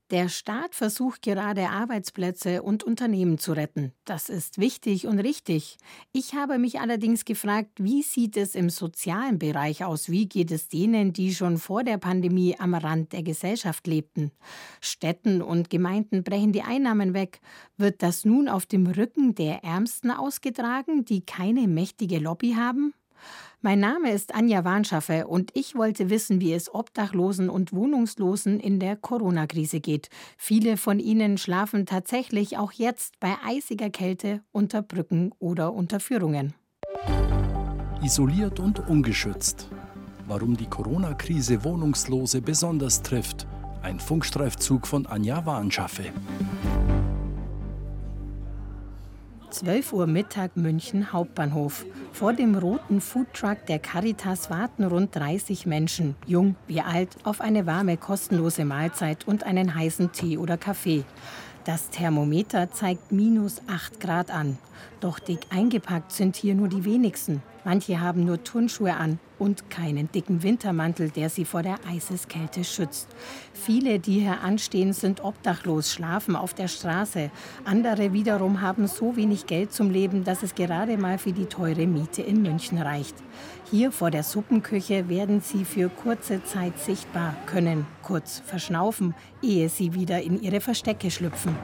Der Staat versucht gerade Arbeitsplätze und Unternehmen zu retten. Das ist wichtig und richtig. Ich habe mich allerdings gefragt, wie sieht es im sozialen Bereich aus? Wie geht es denen, die schon vor der Pandemie am Rand der Gesellschaft lebten? Städten und Gemeinden brechen die Einnahmen weg. Wird das nun auf dem Rücken der Ärmsten ausgetragen, die keine mächtige Lobby haben? Mein Name ist Anja Warnschaffe und ich wollte wissen, wie es Obdachlosen und Wohnungslosen in der Corona-Krise geht. Viele von ihnen schlafen tatsächlich auch jetzt bei eisiger Kälte unter Brücken oder unter Führungen. Isoliert und ungeschützt. Warum die Corona-Krise Wohnungslose besonders trifft. Ein Funkstreifzug von Anja Warnschaffe. 12 Uhr Mittag München Hauptbahnhof. Vor dem roten Foodtruck der Caritas warten rund 30 Menschen, jung wie alt, auf eine warme, kostenlose Mahlzeit und einen heißen Tee oder Kaffee. Das Thermometer zeigt -8 Grad an. Doch dick eingepackt sind hier nur die wenigsten. Manche haben nur Turnschuhe an und keinen dicken Wintermantel, der sie vor der Eiseskälte schützt. Viele, die hier anstehen, sind obdachlos, schlafen auf der Straße. Andere wiederum haben so wenig Geld zum Leben, dass es gerade mal für die teure Miete in München reicht. Hier vor der Suppenküche werden sie für kurze Zeit sichtbar, können kurz verschnaufen, ehe sie wieder in ihre Verstecke schlüpfen.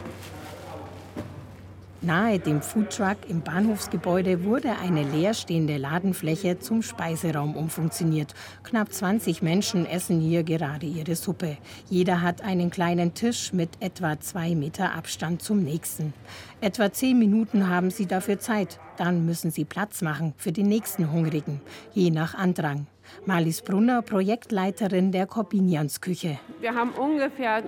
Nahe dem Foodtruck im Bahnhofsgebäude wurde eine leerstehende Ladenfläche zum Speiseraum umfunktioniert. Knapp 20 Menschen essen hier gerade ihre Suppe. Jeder hat einen kleinen Tisch mit etwa 2 Meter Abstand zum nächsten. Etwa 10 Minuten haben sie dafür Zeit. Dann müssen sie Platz machen für den nächsten Hungrigen, je nach Andrang. Marlies Brunner, Projektleiterin der Korbiniansküche. Wir haben ungefähr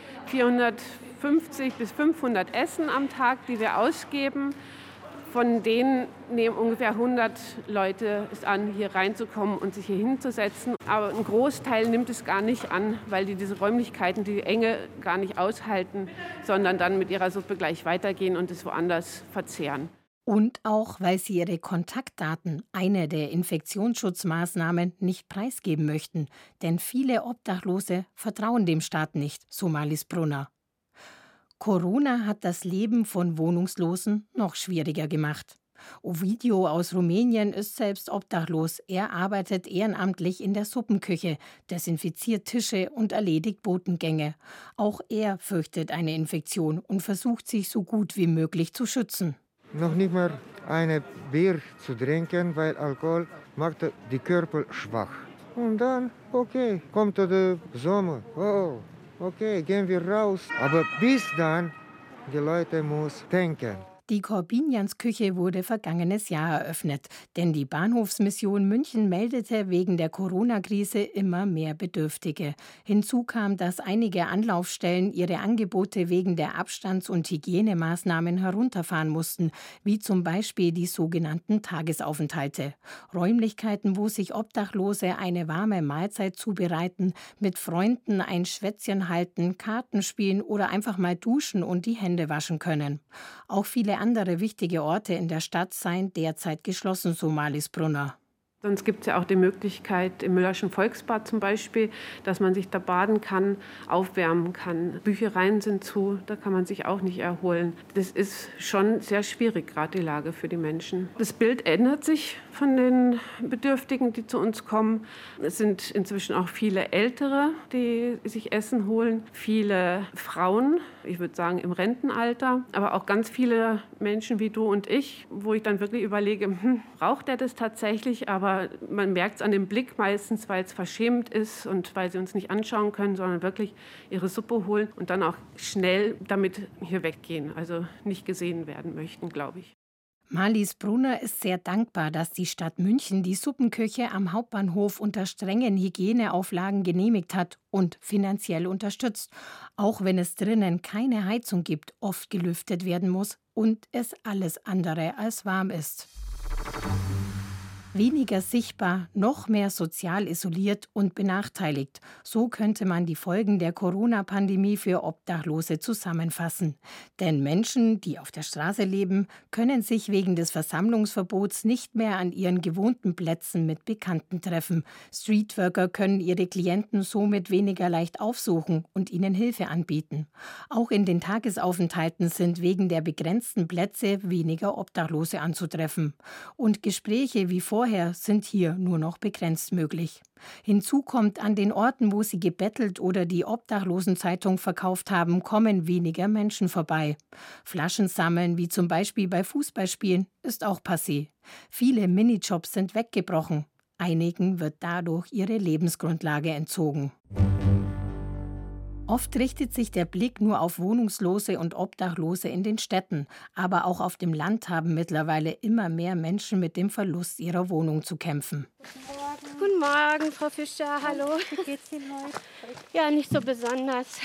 450 bis 500 Essen am Tag, die wir ausgeben. Von denen nehmen ungefähr 100 Leute es an, hier reinzukommen und sich hier hinzusetzen. Aber ein Großteil nimmt es gar nicht an, weil die diese Räumlichkeiten, die Enge gar nicht aushalten, sondern dann mit ihrer Suppe gleich weitergehen und es woanders verzehren. Und auch, weil sie ihre Kontaktdaten, eine der Infektionsschutzmaßnahmen, nicht preisgeben möchten. Denn viele Obdachlose vertrauen dem Staat nicht, so Marlies Brunner. Corona hat das Leben von Wohnungslosen noch schwieriger gemacht. Ovidio aus Rumänien ist selbst obdachlos. Er arbeitet ehrenamtlich in der Suppenküche, desinfiziert Tische und erledigt Botengänge. Auch er fürchtet eine Infektion und versucht, sich so gut wie möglich zu schützen. Noch nicht mal eine Bier zu trinken, weil Alkohol macht die Körper schwach. Und dann, okay, kommt der Sommer. Oh, okay, gehen wir raus. Aber bis dann, die Leute müssen denken. Die Korbiniansküche wurde vergangenes Jahr eröffnet, denn die Bahnhofsmission München meldete wegen der Corona-Krise immer mehr Bedürftige. Hinzu kam, dass einige Anlaufstellen ihre Angebote wegen der Abstands- und Hygienemaßnahmen herunterfahren mussten, wie zum Beispiel die sogenannten Tagesaufenthalte. Räumlichkeiten, wo sich Obdachlose eine warme Mahlzeit zubereiten, mit Freunden ein Schwätzchen halten, Karten spielen oder einfach mal duschen und die Hände waschen können. Auch viele andere wichtige Orte in der Stadt seien derzeit geschlossen, so Marlies Brunner. Sonst gibt es ja auch die Möglichkeit im Müllerschen Volksbad zum Beispiel, dass man sich da baden kann, aufwärmen kann. Büchereien sind zu, da kann man sich auch nicht erholen. Das ist schon sehr schwierig, gerade die Lage für die Menschen. Das Bild ändert sich von den Bedürftigen, die zu uns kommen. Es sind inzwischen auch viele Ältere, die sich Essen holen, viele Frauen, ich würde sagen im Rentenalter, aber auch ganz viele Menschen wie du und ich, wo ich dann wirklich überlege, braucht er das tatsächlich? Aber man merkt es an dem Blick meistens, weil es verschämt ist und weil sie uns nicht anschauen können, sondern wirklich ihre Suppe holen und dann auch schnell damit hier weggehen, also nicht gesehen werden möchten, glaube ich. Marlies Brunner ist sehr dankbar, dass die Stadt München die Suppenküche am Hauptbahnhof unter strengen Hygieneauflagen genehmigt hat und finanziell unterstützt, auch wenn es drinnen keine Heizung gibt, oft gelüftet werden muss und es alles andere als warm ist. Weniger sichtbar, noch mehr sozial isoliert und benachteiligt. So könnte man die Folgen der Corona-Pandemie für Obdachlose zusammenfassen. Denn Menschen, die auf der Straße leben, können sich wegen des Versammlungsverbots nicht mehr an ihren gewohnten Plätzen mit Bekannten treffen. Streetworker können ihre Klienten somit weniger leicht aufsuchen und ihnen Hilfe anbieten. Auch in den Tagesaufenthalten sind wegen der begrenzten Plätze weniger Obdachlose anzutreffen. Und Gespräche wie vorher sind hier nur noch begrenzt möglich. Hinzu kommt, an den Orten, wo sie gebettelt oder die Obdachlosenzeitung verkauft haben, kommen weniger Menschen vorbei. Flaschen sammeln, wie zum Beispiel bei Fußballspielen, ist auch passé. Viele Minijobs sind weggebrochen. Einigen wird dadurch ihre Lebensgrundlage entzogen. Oft richtet sich der Blick nur auf Wohnungslose und Obdachlose in den Städten. Aber auch auf dem Land haben mittlerweile immer mehr Menschen mit dem Verlust ihrer Wohnung zu kämpfen. Guten Morgen, Frau Fischer. Hallo. Wie geht's Ihnen heute? Ja, nicht so besonders.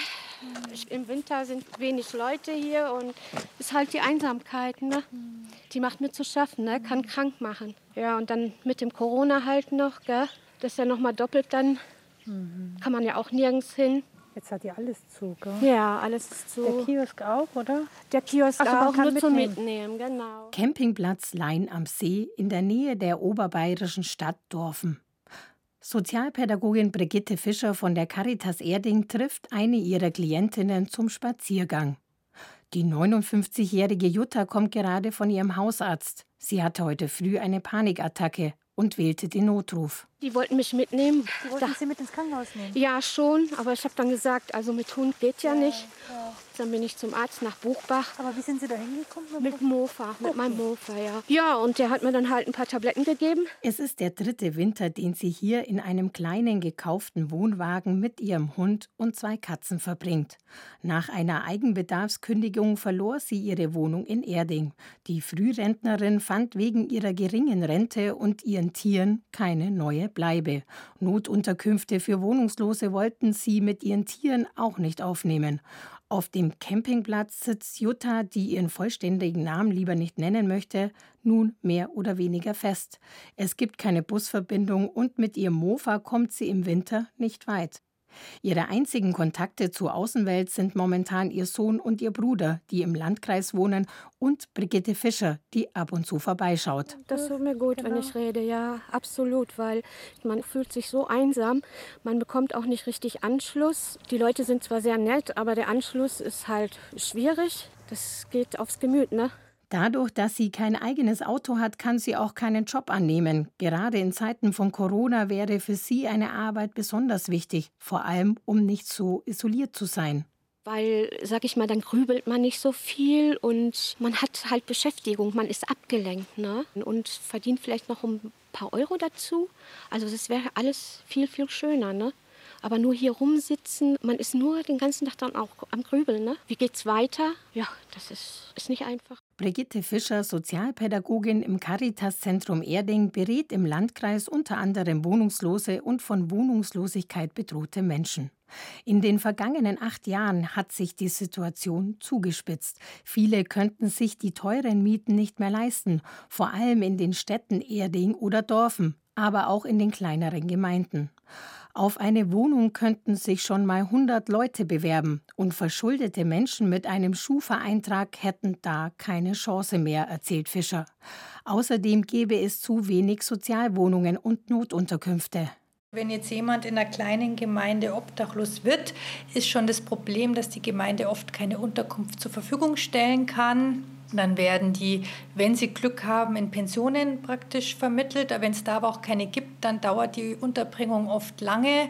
Im Winter sind wenig Leute hier und ist halt die Einsamkeit, ne? Die macht mir zu schaffen, ne? Kann krank machen. Ja, und dann mit dem Corona halt noch, gell? Das ist ja noch mal doppelt dann. Kann man ja auch nirgends hin. Jetzt hat ja alles zu, gell? Ja, alles ist zu. Der Kiosk auch, oder? Der Kiosk Ach so, man auch, kann nur zum mitnehmen. Mitnehmen, genau. Campingplatz Lain am See in der Nähe der oberbayerischen Stadt Dorfen. Sozialpädagogin Brigitte Fischer von der Caritas Erding trifft eine ihrer Klientinnen zum Spaziergang. Die 59-jährige Jutta kommt gerade von ihrem Hausarzt. Sie hatte heute früh eine Panikattacke und wählte den Notruf. Die wollten mich mitnehmen. Die wollten Sie mit ins Krankenhaus nehmen? Ja, schon, aber ich habe dann gesagt, also mit Hund geht ja nicht. Ja. Dann bin ich zum Arzt nach Buchbach. Aber wie sind Sie da hingekommen? Mit Mofa, mit meinem Mofa, ja. Ja, und der hat mir dann halt ein paar Tabletten gegeben. Es ist der 3. Winter, den sie hier in einem kleinen gekauften Wohnwagen mit ihrem Hund und 2 Katzen verbringt. Nach einer Eigenbedarfskündigung verlor sie ihre Wohnung in Erding. Die Frührentnerin fand wegen ihrer geringen Rente und ihren Tieren keine neue Bleibe. Notunterkünfte für Wohnungslose wollten sie mit ihren Tieren auch nicht aufnehmen. Auf dem Campingplatz sitzt Jutta, die ihren vollständigen Namen lieber nicht nennen möchte, nun mehr oder weniger fest. Es gibt keine Busverbindung und mit ihrem Mofa kommt sie im Winter nicht weit. Ihre einzigen Kontakte zur Außenwelt sind momentan ihr Sohn und ihr Bruder, die im Landkreis wohnen, und Brigitte Fischer, die ab und zu vorbeischaut. Das tut mir gut, wenn ich rede, ja, absolut, weil man fühlt sich so einsam, man bekommt auch nicht richtig Anschluss. Die Leute sind zwar sehr nett, aber der Anschluss ist halt schwierig. Das geht aufs Gemüt, ne? Dadurch, dass sie kein eigenes Auto hat, kann sie auch keinen Job annehmen. Gerade in Zeiten von Corona wäre für sie eine Arbeit besonders wichtig, vor allem um nicht so isoliert zu sein. Weil, sag ich mal, dann grübelt man nicht so viel und man hat halt Beschäftigung, man ist abgelenkt, ne? Und verdient vielleicht noch ein paar Euro dazu. Also das wäre alles viel, viel schöner, ne? Aber nur hier rumsitzen, man ist nur den ganzen Tag dann auch am Grübeln, ne? Wie geht's weiter? Ja, das ist nicht einfach. Brigitte Fischer, Sozialpädagogin im Caritas-Zentrum Erding, berät im Landkreis unter anderem Wohnungslose und von Wohnungslosigkeit bedrohte Menschen. In den vergangenen 8 Jahren hat sich die Situation zugespitzt. Viele könnten sich die teuren Mieten nicht mehr leisten, vor allem in den Städten Erding oder Dorfen, aber auch in den kleineren Gemeinden. Auf eine Wohnung könnten sich schon mal 100 Leute bewerben und verschuldete Menschen mit einem Schufa-Eintrag hätten da keine Chance mehr, erzählt Fischer. Außerdem gäbe es zu wenig Sozialwohnungen und Notunterkünfte. Wenn jetzt jemand in einer kleinen Gemeinde obdachlos wird, ist schon das Problem, dass die Gemeinde oft keine Unterkunft zur Verfügung stellen kann. Dann werden die, wenn sie Glück haben, in Pensionen praktisch vermittelt. Wenn es da aber auch keine gibt, dann dauert die Unterbringung oft lange.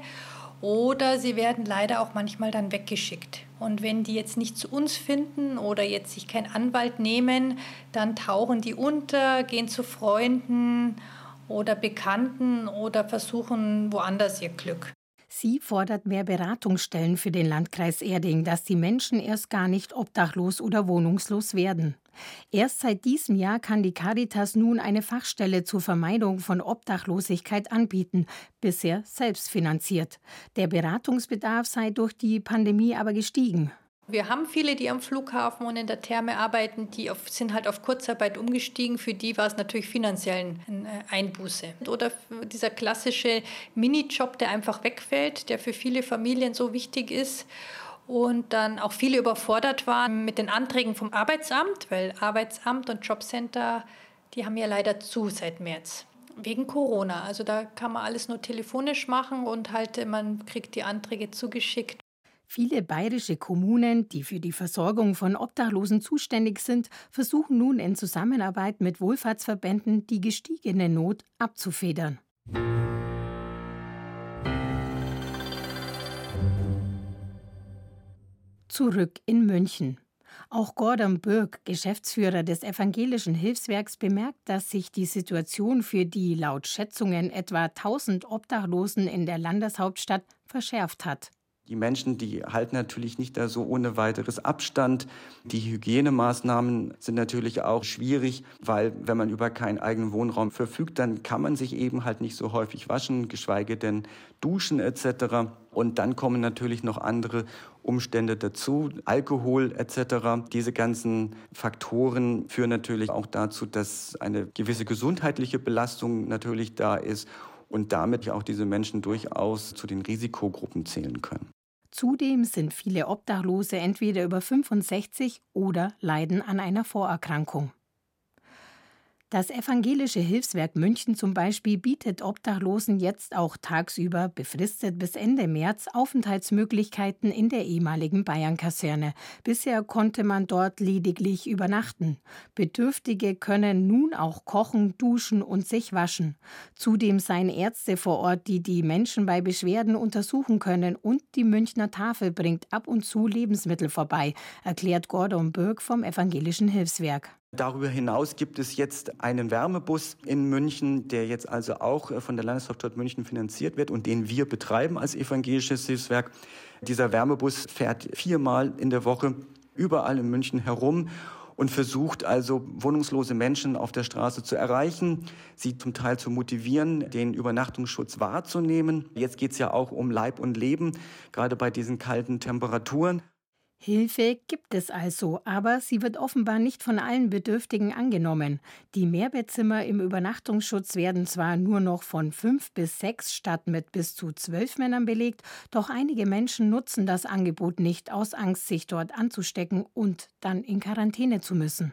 Oder sie werden leider auch manchmal dann weggeschickt. Und wenn die jetzt nicht zu uns finden oder jetzt sich keinen Anwalt nehmen, dann tauchen die unter, gehen zu Freunden oder Bekannten oder versuchen woanders ihr Glück. Sie fordert mehr Beratungsstellen für den Landkreis Erding, dass die Menschen erst gar nicht obdachlos oder wohnungslos werden. Erst seit diesem Jahr kann die Caritas nun eine Fachstelle zur Vermeidung von Obdachlosigkeit anbieten, bisher selbst finanziert. Der Beratungsbedarf sei durch die Pandemie aber gestiegen. Wir haben viele, die am Flughafen und in der Therme arbeiten, sind halt auf Kurzarbeit umgestiegen. Für die war es natürlich finanziell eine Einbuße. Oder dieser klassische Minijob, der einfach wegfällt, der für viele Familien so wichtig ist. Und dann auch viele überfordert waren mit den Anträgen vom Arbeitsamt, weil Arbeitsamt und Jobcenter, die haben ja leider zu seit März. Wegen Corona. Also da kann man alles nur telefonisch machen und halt man kriegt die Anträge zugeschickt. Viele bayerische Kommunen, die für die Versorgung von Obdachlosen zuständig sind, versuchen nun in Zusammenarbeit mit Wohlfahrtsverbänden die gestiegene Not abzufedern. Zurück in München. Auch Gordon Bürg, Geschäftsführer des Evangelischen Hilfswerks, bemerkt, dass sich die Situation für die laut Schätzungen etwa 1000 Obdachlosen in der Landeshauptstadt verschärft hat. Die Menschen, die halten natürlich nicht da so ohne weiteres Abstand. Die Hygienemaßnahmen sind natürlich auch schwierig, weil wenn man über keinen eigenen Wohnraum verfügt, dann kann man sich eben halt nicht so häufig waschen, geschweige denn duschen etc. Und dann kommen natürlich noch andere Umstände dazu, Alkohol etc. Diese ganzen Faktoren führen natürlich auch dazu, dass eine gewisse gesundheitliche Belastung natürlich da ist. Und damit auch diese Menschen durchaus zu den Risikogruppen zählen können. Zudem sind viele Obdachlose entweder über 65 oder leiden an einer Vorerkrankung. Das Evangelische Hilfswerk München zum Beispiel bietet Obdachlosen jetzt auch tagsüber, befristet bis Ende März, Aufenthaltsmöglichkeiten in der ehemaligen Bayern-Kaserne. Bisher konnte man dort lediglich übernachten. Bedürftige können nun auch kochen, duschen und sich waschen. Zudem seien Ärzte vor Ort, die die Menschen bei Beschwerden untersuchen können, und die Münchner Tafel bringt ab und zu Lebensmittel vorbei, erklärt Gordon Bürg vom Evangelischen Hilfswerk. Darüber hinaus gibt es jetzt einen Wärmebus in München, der jetzt also auch von der Landeshauptstadt München finanziert wird und den wir betreiben als Evangelisches Hilfswerk. Dieser Wärmebus fährt 4-mal in der Woche überall in München herum und versucht also wohnungslose Menschen auf der Straße zu erreichen, sie zum Teil zu motivieren, den Übernachtungsschutz wahrzunehmen. Jetzt geht es ja auch um Leib und Leben, gerade bei diesen kalten Temperaturen. Hilfe gibt es also, aber sie wird offenbar nicht von allen Bedürftigen angenommen. Die Mehrbettzimmer im Übernachtungsschutz werden zwar nur noch von 5 bis 6 statt mit bis zu 12 Männern belegt, doch einige Menschen nutzen das Angebot nicht aus Angst, sich dort anzustecken und dann in Quarantäne zu müssen.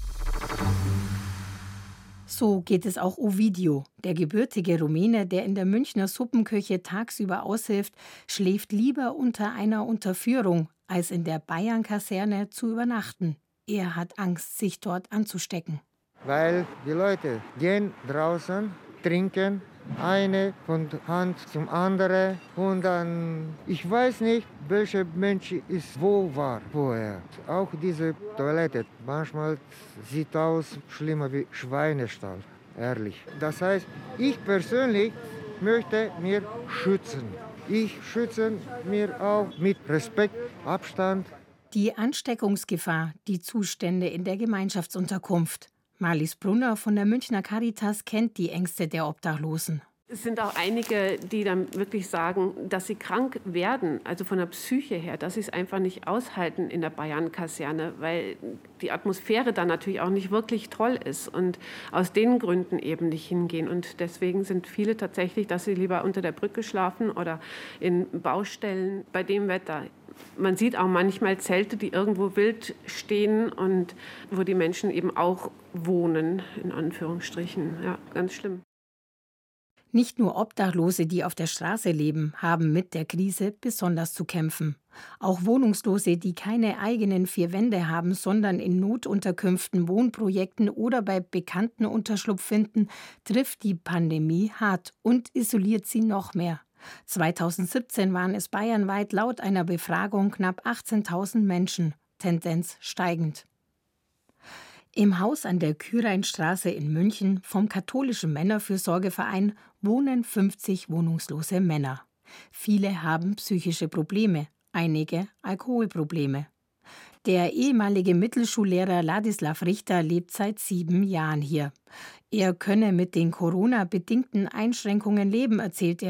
So geht es auch Ovidio. Der gebürtige Rumäne, der in der Münchner Suppenküche tagsüber aushilft, schläft lieber unter einer Unterführung, als in der Bayern-Kaserne zu übernachten. Er hat Angst, sich dort anzustecken. Weil die Leute gehen draußen, trinken, eine von der Hand zum anderen und dann, ich weiß nicht, welcher Mensch ist wo war vorher. Auch diese Toilette, manchmal sieht aus schlimmer wie Schweinestall, ehrlich. Das heißt, ich persönlich möchte mir schützen. Ich schütze mir auch mit Respekt, Abstand. Die Ansteckungsgefahr, die Zustände in der Gemeinschaftsunterkunft. Marlies Brunner von der Münchner Caritas kennt die Ängste der Obdachlosen. Es sind auch einige, die dann wirklich sagen, dass sie krank werden, also von der Psyche her, dass sie es einfach nicht aushalten in der Bayern-Kaserne, weil die Atmosphäre dann natürlich auch nicht wirklich toll ist und aus den Gründen eben nicht hingehen. Und deswegen sind viele tatsächlich, dass sie lieber unter der Brücke schlafen oder in Baustellen bei dem Wetter. Man sieht auch manchmal Zelte, die irgendwo wild stehen und wo die Menschen eben auch wohnen, in Anführungsstrichen. Ja, ganz schlimm. Nicht nur Obdachlose, die auf der Straße leben, haben mit der Krise besonders zu kämpfen. Auch Wohnungslose, die keine eigenen 4 Wände haben, sondern in Notunterkünften, Wohnprojekten oder bei Bekannten Unterschlupf finden, trifft die Pandemie hart und isoliert sie noch mehr. 2017 waren es bayernweit laut einer Befragung knapp 18.000 Menschen, Tendenz steigend. Im Haus an der Kyreinstraße in München vom katholischen Männerfürsorgeverein wohnen 50 wohnungslose Männer. Viele haben psychische Probleme, einige Alkoholprobleme. Der ehemalige Mittelschullehrer Ladislav Richter lebt seit 7 Jahren hier. Er könne mit den Corona-bedingten Einschränkungen leben, erzählt er.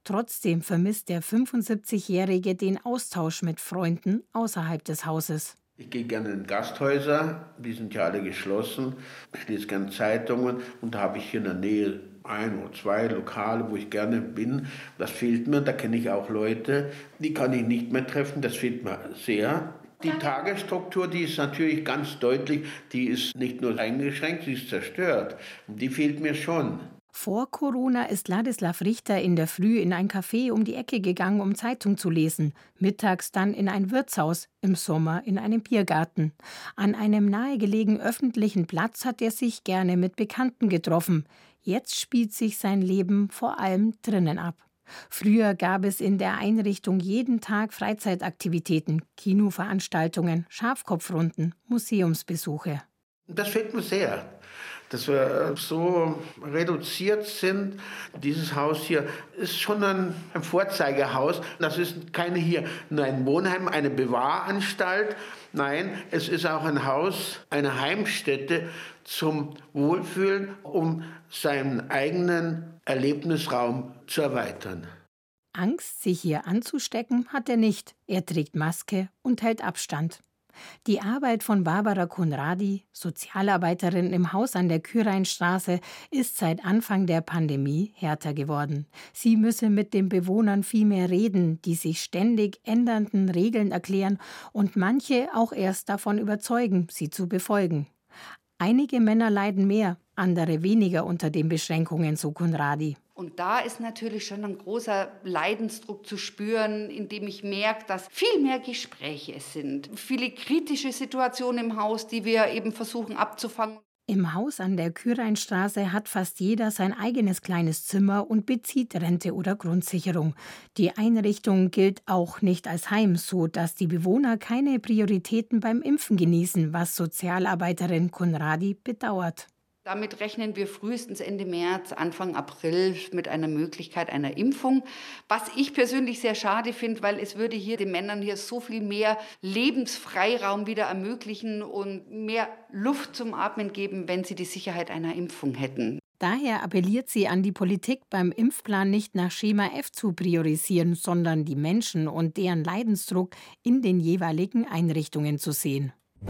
Trotzdem vermisst der 75-Jährige den Austausch mit Freunden außerhalb des Hauses. Ich gehe gerne in Gasthäuser, die sind ja alle geschlossen. Ich lese gerne Zeitungen und da habe ich hier in der Nähe 1 oder 2 Lokale, wo ich gerne bin. Das fehlt mir, da kenne ich auch Leute, die kann ich nicht mehr treffen, das fehlt mir sehr. Die Tagesstruktur, die ist natürlich ganz deutlich, die ist nicht nur eingeschränkt, sie ist zerstört. Die fehlt mir schon. Vor Corona ist Ladislav Richter in der Früh in ein Café um die Ecke gegangen, um Zeitung zu lesen. Mittags dann in ein Wirtshaus, im Sommer in einem Biergarten. An einem nahegelegenen öffentlichen Platz hat er sich gerne mit Bekannten getroffen. Jetzt spielt sich sein Leben vor allem drinnen ab. Früher gab es in der Einrichtung jeden Tag Freizeitaktivitäten, Kinoveranstaltungen, Schafkopfrunden, Museumsbesuche. Das fehlt mir sehr, dass wir so reduziert sind. Dieses Haus hier ist schon ein Vorzeigehaus. Das ist keine hier nur ein Wohnheim, eine Bewahranstalt. Nein, es ist auch ein Haus, eine Heimstätte zum Wohlfühlen, um seinen eigenen Erlebnisraum zu erweitern. Angst, sich hier anzustecken, hat er nicht. Er trägt Maske und hält Abstand. Die Arbeit von Barbara Conradi, Sozialarbeiterin im Haus an der Kyreinstraße, ist seit Anfang der Pandemie härter geworden. Sie müsse mit den Bewohnern viel mehr reden, die sich ständig ändernden Regeln erklären und manche auch erst davon überzeugen, sie zu befolgen. Einige Männer leiden mehr, andere weniger unter den Beschränkungen, so Conradi. Und da ist natürlich schon ein großer Leidensdruck zu spüren, indem ich merke, dass viel mehr Gespräche es sind. Viele kritische Situationen im Haus, die wir eben versuchen abzufangen. Im Haus an der Kyreinstraße hat fast jeder sein eigenes kleines Zimmer und bezieht Rente oder Grundsicherung. Die Einrichtung gilt auch nicht als Heim, so dass die Bewohner keine Prioritäten beim Impfen genießen, was Sozialarbeiterin Conradi bedauert. Damit rechnen wir frühestens Ende März, Anfang April mit einer Möglichkeit einer Impfung. Was ich persönlich sehr schade finde, weil es würde hier den Männern hier so viel mehr Lebensfreiraum wieder ermöglichen und mehr Luft zum Atmen geben, wenn sie die Sicherheit einer Impfung hätten. Daher appelliert sie an die Politik, beim Impfplan nicht nach Schema F zu priorisieren, sondern die Menschen und deren Leidensdruck in den jeweiligen Einrichtungen zu sehen.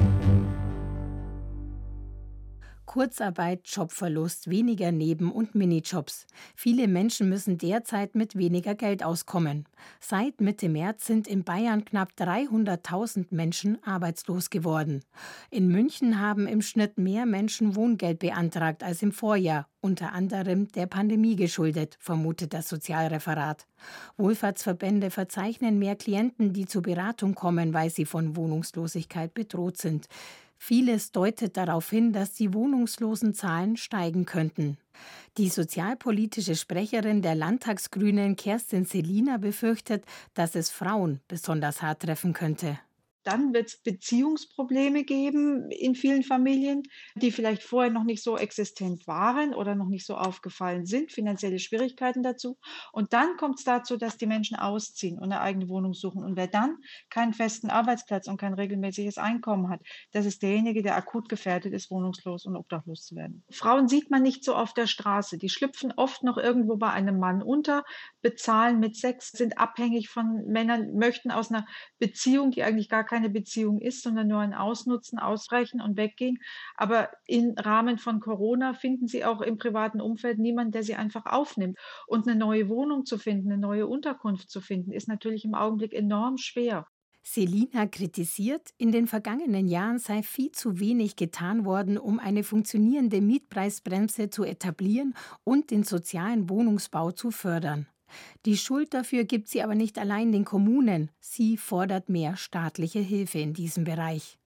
Kurzarbeit, Jobverlust, weniger Neben- und Minijobs. Viele Menschen müssen derzeit mit weniger Geld auskommen. Seit Mitte März sind in Bayern knapp 300.000 Menschen arbeitslos geworden. In München haben im Schnitt mehr Menschen Wohngeld beantragt als im Vorjahr, unter anderem der Pandemie geschuldet, vermutet das Sozialreferat. Wohlfahrtsverbände verzeichnen mehr Klienten, die zur Beratung kommen, weil sie von Wohnungslosigkeit bedroht sind. Vieles deutet darauf hin, dass die Wohnungslosenzahlen steigen könnten. Die sozialpolitische Sprecherin der Landtagsgrünen Kerstin Selina befürchtet, dass es Frauen besonders hart treffen könnte. Dann wird es Beziehungsprobleme geben in vielen Familien, die vielleicht vorher noch nicht so existent waren oder noch nicht so aufgefallen sind, finanzielle Schwierigkeiten dazu. Und dann kommt es dazu, dass die Menschen ausziehen und eine eigene Wohnung suchen. Und wer dann keinen festen Arbeitsplatz und kein regelmäßiges Einkommen hat, das ist derjenige, der akut gefährdet ist, wohnungslos und obdachlos zu werden. Frauen sieht man nicht so auf der Straße. Die schlüpfen oft noch irgendwo bei einem Mann unter, bezahlen mit Sex, sind abhängig von Männern, möchten aus einer Beziehung, die eigentlich gar keine Beziehung ist, sondern nur ein Ausnutzen, ausbrechen und weggehen. Aber im Rahmen von Corona finden sie auch im privaten Umfeld niemanden, der sie einfach aufnimmt. Und eine neue Wohnung zu finden, eine neue Unterkunft zu finden, ist natürlich im Augenblick enorm schwer. Selina kritisiert, in den vergangenen Jahren sei viel zu wenig getan worden, um eine funktionierende Mietpreisbremse zu etablieren und den sozialen Wohnungsbau zu fördern. Die Schuld dafür gibt sie aber nicht allein den Kommunen. Sie fordert mehr staatliche Hilfe in diesem Bereich.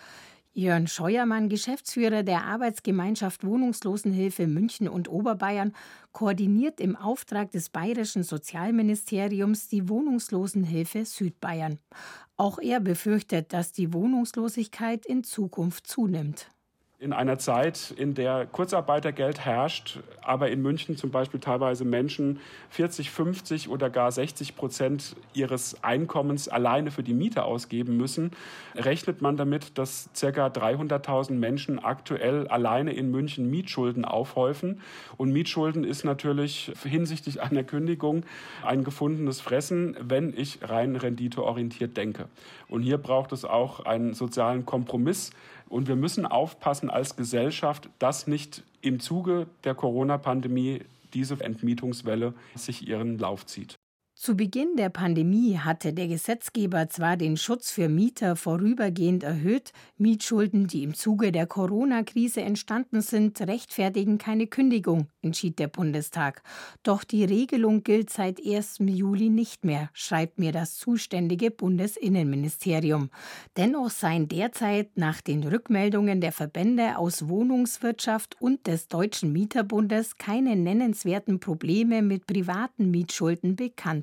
Jörn Scheuermann, Geschäftsführer der Arbeitsgemeinschaft Wohnungslosenhilfe München und Oberbayern, koordiniert im Auftrag des Bayerischen Sozialministeriums die Wohnungslosenhilfe Südbayern. Auch er befürchtet, dass die Wohnungslosigkeit in Zukunft zunimmt. In einer Zeit, in der Kurzarbeitergeld herrscht, aber in München zum Beispiel teilweise Menschen 40, 50 oder gar 60% ihres Einkommens alleine für die Miete ausgeben müssen, rechnet man damit, dass ca. 300.000 Menschen aktuell alleine in München Mietschulden aufhäufen. Und Mietschulden ist natürlich hinsichtlich einer Kündigung ein gefundenes Fressen, wenn ich rein renditeorientiert denke. Und hier braucht es auch einen sozialen Kompromiss. Und wir müssen aufpassen als Gesellschaft, dass nicht im Zuge der Corona-Pandemie diese Entmietungswelle sich ihren Lauf zieht. Zu Beginn der Pandemie hatte der Gesetzgeber zwar den Schutz für Mieter vorübergehend erhöht, Mietschulden, die im Zuge der Corona-Krise entstanden sind, rechtfertigen keine Kündigung, entschied der Bundestag. Doch die Regelung gilt seit 1. Juli nicht mehr, schreibt mir das zuständige Bundesinnenministerium. Dennoch seien derzeit nach den Rückmeldungen der Verbände aus Wohnungswirtschaft und des Deutschen Mieterbundes keine nennenswerten Probleme mit privaten Mietschulden bekannt.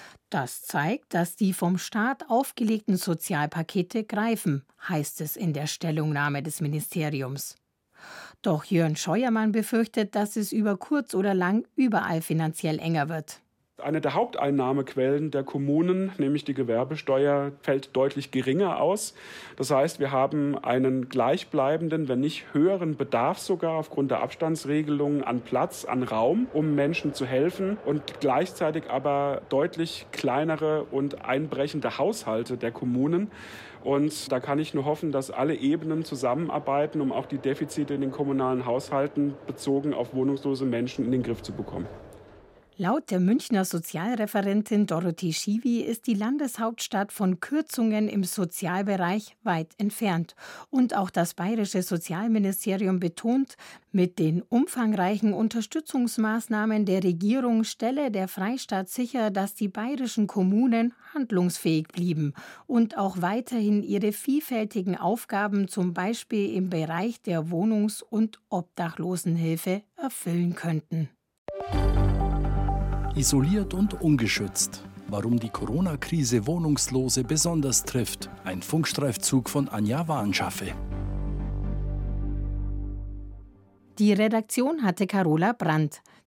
Das zeigt, dass die vom Staat aufgelegten Sozialpakete greifen, heißt es in der Stellungnahme des Ministeriums. Doch Jörn Scheuermann befürchtet, dass es über kurz oder lang überall finanziell enger wird. Eine der Haupteinnahmequellen der Kommunen, nämlich die Gewerbesteuer, fällt deutlich geringer aus. Das heißt, wir haben einen gleichbleibenden, wenn nicht höheren Bedarf sogar aufgrund der Abstandsregelungen an Platz, an Raum, um Menschen zu helfen und gleichzeitig aber deutlich kleinere und einbrechende Haushalte der Kommunen. Und da kann ich nur hoffen, dass alle Ebenen zusammenarbeiten, um auch die Defizite in den kommunalen Haushalten bezogen auf wohnungslose Menschen in den Griff zu bekommen. Laut der Münchner Sozialreferentin Dorothee Schiwi ist die Landeshauptstadt von Kürzungen im Sozialbereich weit entfernt. Und auch das bayerische Sozialministerium betont, mit den umfangreichen Unterstützungsmaßnahmen der Regierung stelle der Freistaat sicher, dass die bayerischen Kommunen handlungsfähig blieben und auch weiterhin ihre vielfältigen Aufgaben, zum Beispiel im Bereich der Wohnungs- und Obdachlosenhilfe, erfüllen könnten. Isoliert und ungeschützt. Warum die Corona-Krise Wohnungslose besonders trifft. Ein Funkstreifzug von Anja Warnschaffe. Die Redaktion hatte Carola Brandt.